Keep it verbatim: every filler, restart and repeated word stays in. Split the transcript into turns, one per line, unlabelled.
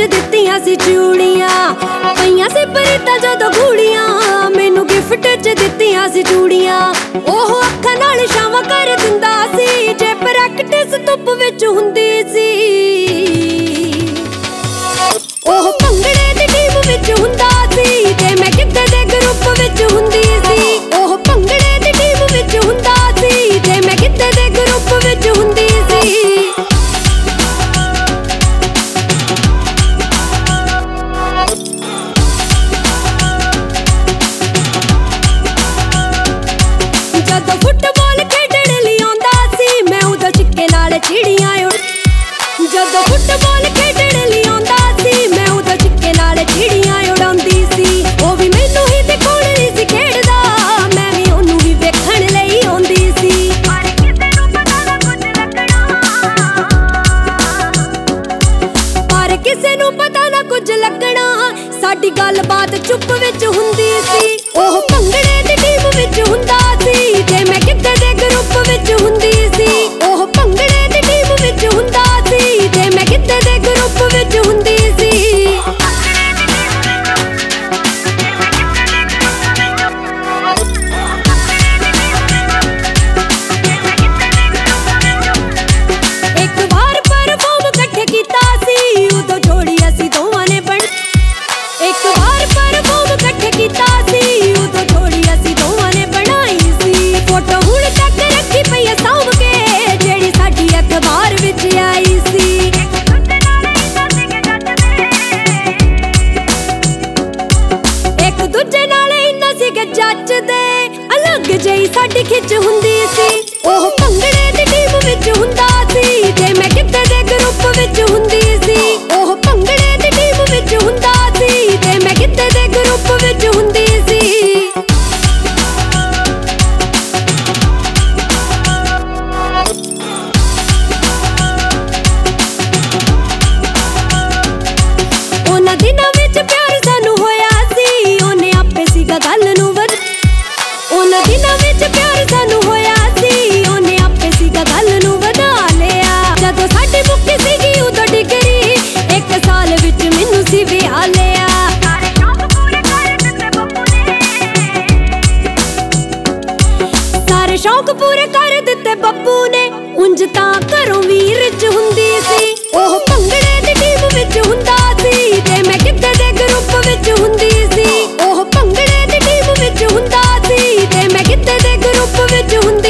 च दित्तियां सी चूड़ियां पईयां सी परीता जदों गूड़ियां मैनू गिफ्ट च दित्तियां सी चूड़ियां ओह अखां नाल छावां कर दिंदा सी जे प्रैक्टिस धुप विच हुंदी सी ओह भंगड़े दी टीम विच हुंदा सी ते मैं गिद्दे दे ग्रुप विच हुंदी सी ओह भंगड़े दी टीम विच हुंदा सी ते मैं गिद्दे दे ग्रुप विच हुंदी सी जदों फुटबॉल खेडण लई आउंदा सी मैं उदों चिक्के नाल चिड़ियां उड़ जदों फुटबॉल खेडण लई आउंदा सी मैं उदों चिक्के नाल चिड़ियां उड़ाउंदी सी ओह वी मैनू ही ते कोल नहीं सी खेडदा मैं वी ओनू ही वेखण लई आउंदी सी पर किसे नूं पता ना कुछ लगना साडी गलबात चुप विच हुंदी सी ओह भंगड़े दी टीम विच हुंदा सी ते मैं गिद्दे दे ग्रुप विच हुंदी सी ओह भंगड़े दी टीम विच हुंदा सी ते मैं गिद्दे दे ग्रुप विच हुंदी सी एक बार परफॉर्म इकट्ठे कीता सी उदों जोड़ी असीं दोवां ने बण एक बार परफॉर्म इकट्ठे कीता सी उदों जोड़ी असीं दोवां ने बनाई सी फोटो हुण तक रखी पई ऐ साਂਭ के जेड़ी साडी अखबार विच आई सी एक दूजे नाल इन्ना सीगे जचदे अलग जही साडी खिच हुंदी सी ओह भंगड़े दी टीम विच हुंदा सी ते मैं गिद्दे दे ग्रुप विच हुंदी सी ओह भंगड़े दी टीम विच हुंदा सी ते मैं गिद्दे दे ग्रुप विच हुंदी सी उन्हां दिनां विच प्यार सानू होया सी ओने आपे सीगा गल नूं वध उन्हां दिनां विच प्यार सानू होया सी ओने आपे सीगा गल नूं वधा लिया जदों साडी मुक्की सीगी उदों डिग्री एक साल विच मैनू सी विआह लिया सारे शौक पूरे कर दित्ते बब्बू ने उंज तां घरों वी रिच हुंदी सी ओह भंगड़े दी टीम विच हुंदा सी ते मैं गिद्दे दे ग्रुप विच हुंदी सी ओह भंगड़े दी टीम विच हुंदा सी ते मैं गिद्दे दे ग्रुप विच हुंदी